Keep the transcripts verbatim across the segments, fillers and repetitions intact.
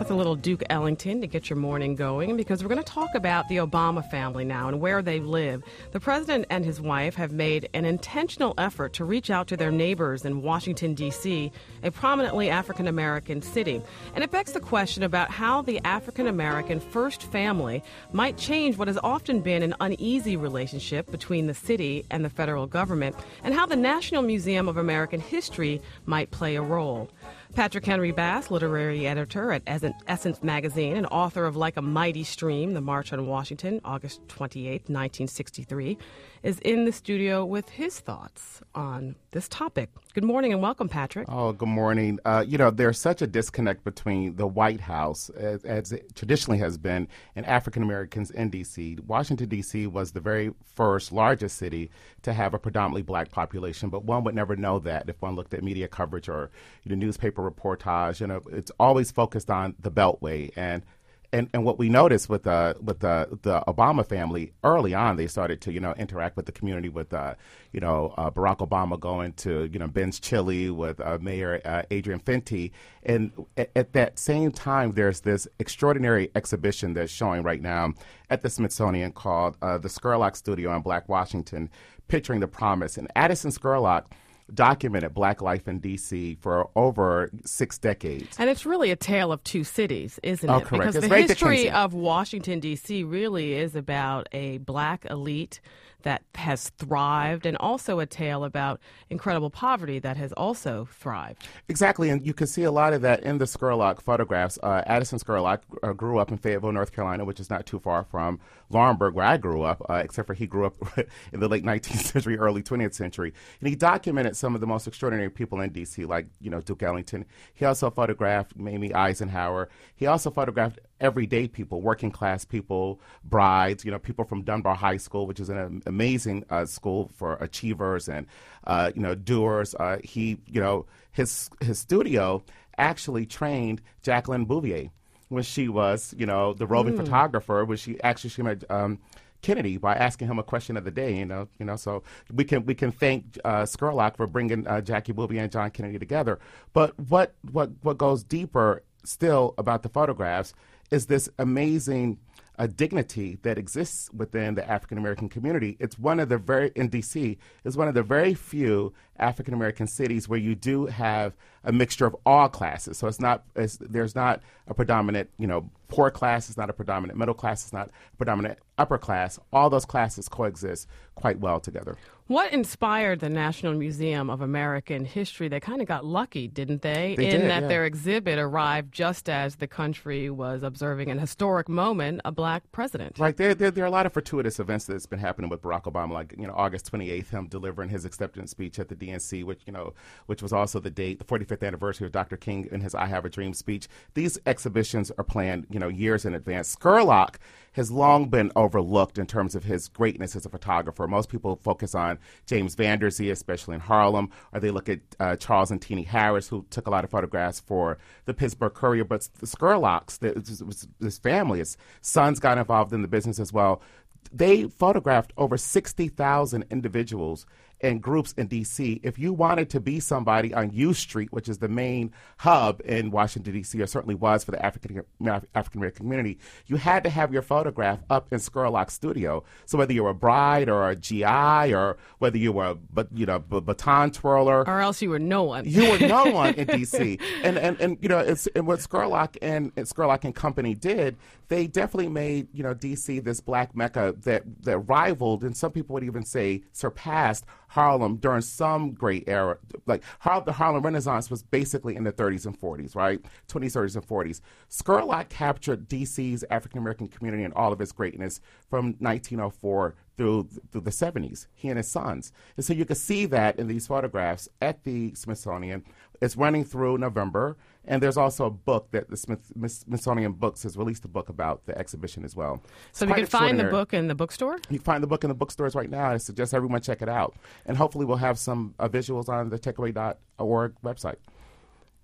with a little Duke Ellington to get your morning going, because we're going to talk about the Obama family now and where they live. The president and his wife have made an intentional effort to reach out to their neighbors in Washington, D C, a prominently African-American city. And it begs the question about how the African-American first family might change what has often been an uneasy relationship between the city and the federal government, and how the National Museum of American History might play a role. Patrick Henry Bass, literary editor at Essence Magazine and author of Like a Mighty Stream, The March on Washington, August twenty-eighth, nineteen sixty-three, is in the studio with his thoughts on this topic. Good morning and welcome, Patrick. Oh, good morning. Uh, you know, there's such a disconnect between the White House, as, as it traditionally has been, and African Americans in D C. Washington, D C was the very first largest city to have a predominantly black population, but one would never know that if one looked at media coverage or you know, newspaper reportage. You know, it's always focused on the Beltway. And And and what we noticed with the with the the Obama family early on, they started to you know interact with the community with uh, you know uh, Barack Obama going to you know Ben's Chili with uh, Mayor uh, Adrian Fenty, and at, at that same time, there's this extraordinary exhibition that's showing right now at the Smithsonian called uh, the Scurlock Studio on Black Washington, picturing the promise. And Addison Scurlock documented black life in D C for over six decades. And it's really a tale of two cities, isn't oh, it? Correct. Because it's the very history Dickensian. of Washington, D C really is about a black elite that has thrived, and also a tale about incredible poverty that has also thrived. Exactly, and you can see a lot of that in the Scurlock photographs. Uh, Addison Scurlock uh, grew up in Fayetteville, North Carolina, which is not too far from Laurinburg, where I grew up, uh, except for he grew up in the late nineteenth century, early twentieth century. And he documented some of the most extraordinary people in D C, like, you know, Duke Ellington. He also photographed Mamie Eisenhower. He also photographed everyday people, working class people, brides, you know, people from Dunbar High School, which is an amazing uh, school for achievers and, uh, you know, doers. Uh, he, you know, his his studio actually trained Jacqueline Bouvier when she was, you know, the roving mm. photographer, when she actually she met um, Kennedy by asking him a question of the day, you know, you know. So we can we can thank uh, Scurlock for bringing uh, Jackie Bouvier and John Kennedy together. But what what what goes deeper still about the photographs is this amazing uh, dignity that exists within the African-American community. It's one of the very, in D C, is one of the very few African-American cities where you do have a mixture of all classes. So it's not, it's, there's not a predominant, you know, poor class, it's not a predominant middle class, it's not a predominant upper class. All those classes coexist quite well together. What inspired the National Museum of American History? They kind of got lucky, didn't they? They in did, that yeah. their exhibit arrived just as the country was observing an historic moment, a black president. Right. There, there, there are a lot of fortuitous events that's been happening with Barack Obama, like, you know, August twenty-eighth, him delivering his acceptance speech at the D N C, which, you know, which was also the date, the forty-fifth anniversary of Doctor King and his I Have a Dream speech. These exhibitions are planned, you know, years in advance. Scurlock has long been overlooked in terms of his greatness as a photographer. Most people focus on James Vanderzee, especially in Harlem, or they look at uh, Charles and Teenie Harris, who took a lot of photographs for the Pittsburgh Courier. But the Scurlocks, this, this family, his sons got involved in the business as well. They photographed over sixty thousand individuals and groups in D C. If you wanted to be somebody on U Street, which is the main hub in Washington, D C, or certainly was for the African African-American community, you had to have your photograph up in Scurlock's studio. So whether you were a bride or a G I, or whether you were a you know, a baton twirler. Or else you were no one. You were no one in D C. And, and, and you know, it's, and what Scurlock and, and Scurlock and Company did, they definitely made, you know, D C this black mecca that, that rivaled, and some people would even say surpassed, Harlem during some great era. Like Har- the Harlem Renaissance was basically in the thirties and forties, right? twenties, thirties, and forties. Scurlock captured D C's African-American community and all of its greatness from nineteen oh four through, through the seventies, he and his sons. And so you can see that in these photographs at the Smithsonian. It's running through November, and there's also a book that the Smith, Smithsonian Books has released a book about the exhibition as well. So we can find the book in the bookstore? You can find the book in the bookstores right now. I suggest everyone check it out. And hopefully we'll have some uh, visuals on the takeaway dot org website.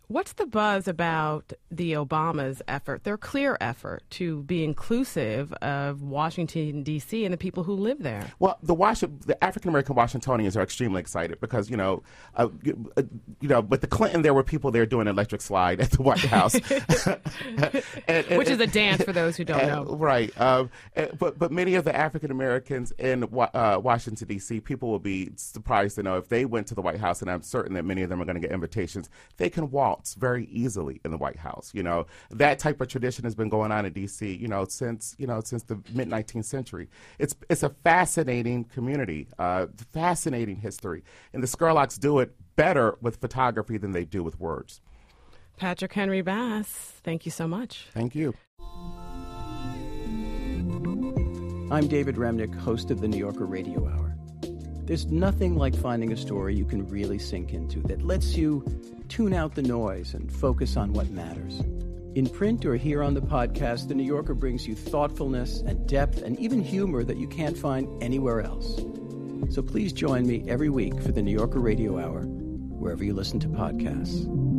What's the buzz about the Obamas' effort, their clear effort to be inclusive of Washington, D C and the people who live there? Well, the Washington, the African-American Washingtonians are extremely excited because, you know, uh, you, uh, you know, with the Clinton, there were people there doing electric slide at the White House. and, and, Which is a dance for those who don't and, know. Right. Um, and, but, but many of the African-Americans in uh, Washington, D C, people will be surprised to know if they went to the White House, and I'm certain that many of them are going to get invitations, they can walk very easily in the White House. You know, that type of tradition has been going on in D C, you know, since, you know, since the mid nineteenth century. It's it's a fascinating community, uh, fascinating history. And the Scurlocks do it better with photography than they do with words. Patrick Henry Bass, thank you so much. Thank you. I'm David Remnick, host of the New Yorker Radio Hour. There's nothing like finding a story you can really sink into that lets you tune out the noise and focus on what matters. In print or here on the podcast, The New Yorker brings you thoughtfulness and depth and even humor that you can't find anywhere else. So please join me every week for the New Yorker Radio Hour, wherever you listen to podcasts.